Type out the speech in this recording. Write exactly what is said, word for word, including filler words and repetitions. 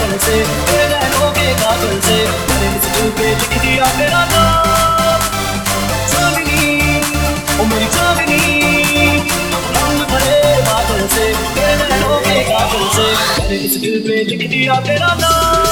काजल से, तेरे नैनों के काजल से, मैंने इस दिल पे लिख दिया तेरा नाम। चांदनी ओ मेरी चांदनी, रंग भरे बादल से, तेरे नैनों के काजल से, मैंने इस दिल पे लिख दिया तेरा नाम।